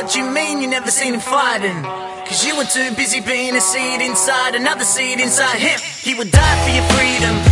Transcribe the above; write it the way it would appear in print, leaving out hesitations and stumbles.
What you mean you never seen him fighting? Cause you were too busy being a seed inside another seed inside him. He would die for your freedom.